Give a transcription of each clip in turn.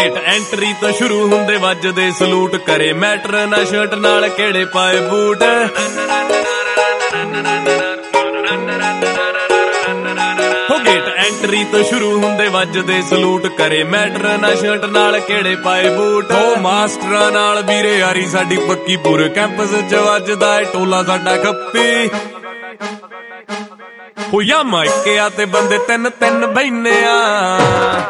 Gate entry ਤੋਂ ਸ਼ੁਰੂ ਹੁੰਦੇ ਵੱਜਦੇ ਸਲੂਟ, ਕਰੇ ਮੈਟਰ ਨਾ ਸ਼ਰਟ ਨਾਲ ਕਿਹੜੇ ਪਾਏ ਬੂਟ। ਹੋ ਗੇਟ ਐਂਟਰੀ ਤੋਂ ਸ਼ੁਰੂ ਹੁੰਦੇ ਵੱਜਦੇ ਸਲੂਟ, ਕਰੇ ਮੈਟਰ ਨਾ ਸ਼ਰਟ ਨਾਲ ਕਿਹੜੇ ਪਾਏ ਬੂਟ। ਉਹ ਮਾਸਟਰਾਂ ਨਾਲ ਵੀਰੇ ਯਾਰੀ ਸਾਡੀ ਪੱਕੀ, ਪੂਰੇ ਕੈਂਪਸ 'ਚ ਵੱਜਦਾ ਏ ਟੋਲਾ ਸਾਡਾ ਖੱਪੀ। ਹੋ ਯਾ ਮਾਇਕਿਆ ਤੇ ਬੰਦੇ ਤਿੰਨ ਤਿੰਨ ਬੈਨੇ ਆ,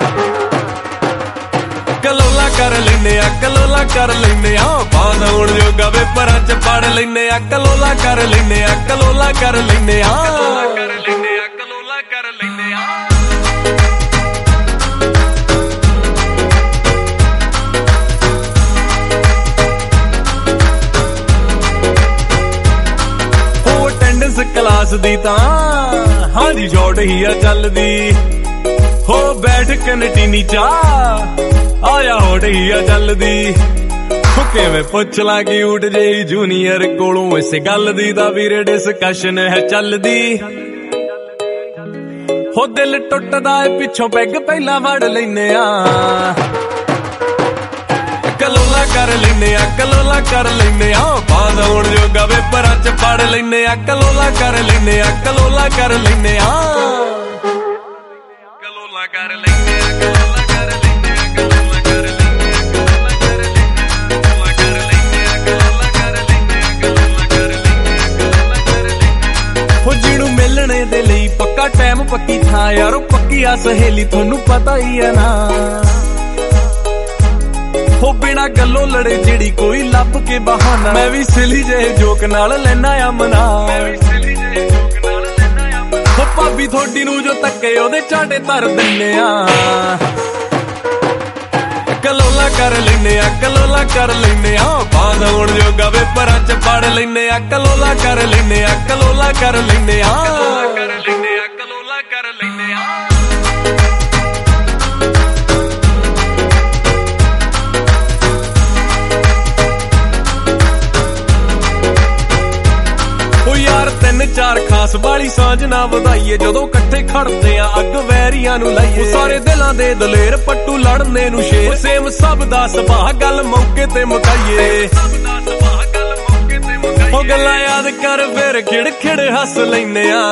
ਕਲੋਲਾ ਕਰ ਲੈਨੇ ਆ, ਕਲੋਲਾ ਕਰ ਲੈਨੇ ਆ। ਪਾਸ ਹੋਣ ਜੋਗਾ ਪੇਪਰਾਂ 'ਚ ਪੜ ਲੈਨੇ ਆ, ਕਲੋਲਾ ਕਰ ਲੈਨੇ ਆ, ਕਲੋਲਾ ਕਰ ਲੈਨੇ ਆ, ਕਲੋਲਾ ਕਰ ਲੈਨੇ ਆ, ਕਲੋਲਾ ਕਰ ਲੈਨੇ ਆ। ਹੋ ਅਟੈਂਡੈਂਸ ਕਲਾਸ ਦੀ ਤਾਂ ਹਾਂਜੀ ਸ਼ਾਰਟ ਹੀ ਆ ਚੱਲਦੀ। ਹੋ ਬੈਠ ਕੈਂਟੀਨੀ ਚਾ ਆਇਆ ਹੋਟ ਹੀ ਆ ਚੱਲਦੀ। ਕਿਵੇਂ ਪੁੱਛ ਲਾ ਕਿਊਟ ਜਿਹੀ ਜੂਨੀਅਰ ਕੋਲੋਂ, ਇਸ ਗੱਲ ਦੀ ਤਾਂ ਵੀਰੇ ਡਿਸਕਸ਼ਨ ਹੈ ਚੱਲਦੀ। ਹੋ ਦਿਲ ਟੁੱਟਦਾ ਏ ਪਿੱਛੋਂ ਪੈਗ ਪਹਿਲਾਂ ਵੜ ਲੈਨੇ ਆ, ਕਲੋਲਾ ਕਰ ਲੈਨੇ ਆ, ਕਲੋਲਾ ਕਰ ਲੈਨੇ ਆ। ਪਾਸ ਹੋਣ ਜੋਗਾ ਪੇਪਰਾਂ 'ਚ ਪੜ ਲੈਨੇ ਆ, ਕਲੋਲਾ ਕਰ ਲੈਨੇ ਆ, ਕਲੋਲਾ ਕਰ ਲੈਨੇ ਆ, ਕਲੋਲਾ ਕਰ ਲੈਨੇ ਆ, ਕਲੋਲਾ ਕਰ ਲੈਨੇ ਆ, ਕਲੋਲਾ ਕਰ ਲੈਨੇ ਆ, ਕਲੋਲਾ ਕਰ ਲੈਨੇ ਆ, ਕਲੋਲਾ ਕਰ ਲੈਨੇ ਆ, ਕਲੋਲਾ ਕਰ ਲੈਨੇ ਆ, ਕਲੋਲਾ ਕਰ ਲੈਨੇ ਆ, ਕਲੋਲਾ ਕਰ ਲੈਨੇ ਆ। ਹੋ ਜਿਹਨੂੰ ਮਿਲਣੇ ਦੇ ਲਈ ਪੱਕਾ ਟਾਈਮ ਪੱਕੀ ਥਾਂ ਯਾਰੋ, ਪੱਕੀ ਆ ਸਹੇਲੀ ਤੁਹਾਨੂੰ ਪਤਾ ਹੀ ਹੈ ਨਾ। ਹੋ ਬਿਨਾ ਗੱਲੋਂ ਲੜੇ ਜਿਹੜੀ ਕੋਈ ਲੱਭ ਕੇ ਬਹਾਨਾ, ਮੈਂ ਵੀ ਸਿਲੀ ਜਿਹੇ ਜੋਕ ਨਾਲ ਲੈਣਾ ਆ ਮਨਾ। ਹੋ ਭਾਬੀ ਥੋੜੀ ਨੂੰ ਜੋ ਤੱਕੇ ਉਹਦੇ ਝਾਟੇ ਧਰ ਦਿੰਨੇ ਆ, ਕਲੋਲਾ ਕਰ ਲੈਨੇ ਆ, ਕਲੋਲਾ ਕਰ ਲੈਨੇ ਆ। ਪਾਸ ਹੋਣ ਜੋਗਾ ਪੇਪਰਾਂ 'ਚ ਪੜ ਲੈਨੇ ਆ, ਕਲੋਲਾ ਕਰ ਲੈਨੇ ਆ, ਕਲੋਲਾ ਕਰ ਲੈਨੇ ਆ, ਕਲੋਲਾ ਕਰ ਲੈਨੇ ਆ, ਕਲੋਲਾ ਕਰ ਲੈਨੇ ਆ। ਤਿੰਨ ਚਾਰ ਖਾਸ ਵਾਲੀ ਸਾਂਝ ਨਾ ਵਧਾਈਏ, ਜਦੋਂ ਇਕੱਠੇ ਖੜਦੇ ਆ ਅੱਗ ਵੈਰੀਆਂ ਨੂੰ ਲਾਈਏ। ਸਾਰੇ ਦਿਲਾਂ ਦੇ ਦਲੇਰ ਪੱਟੂ ਲੜਨੇ ਨੂੰ ਸ਼ੇਰ, ਸੇਮ ਸਭ ਦਾ ਸੁਭਾਅ ਗੱਲ ਮੌਕੇ ਤੇ ਮੁਕਾਈਏ। ਉਹ ਗੱਲਾਂ ਯਾਦ ਕਰ ਫਿਰ ਖਿੜ ਖਿੜ ਹੱਸ ਲੈਨੇ ਆ,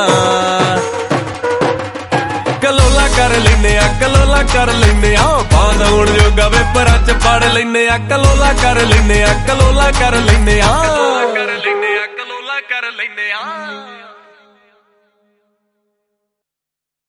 ਕਲੋਲਾ ਕਰ ਲੈਨੇ ਆ, ਕਲੋਲਾ ਕਰ ਲੈਨੇ ਆ। ਪਾਸ ਹੋਣ ਜੋਗਾ ਪੇਪਰਾਂ 'ਚ ਪੜ ਲੈਨੇ ਆ, ਕਲੋਲਾ ਕਰ ਲੈਨੇ ਆ, ਕਲੋਲਾ ਕਰ ਲੈਨੇ ਆ, ਕਲੋਲਾ ਕਰ ਲੈਨੇ ਆ, ਕਲੋਲਾ ਕਰ ਲੈਨੇ ਆ।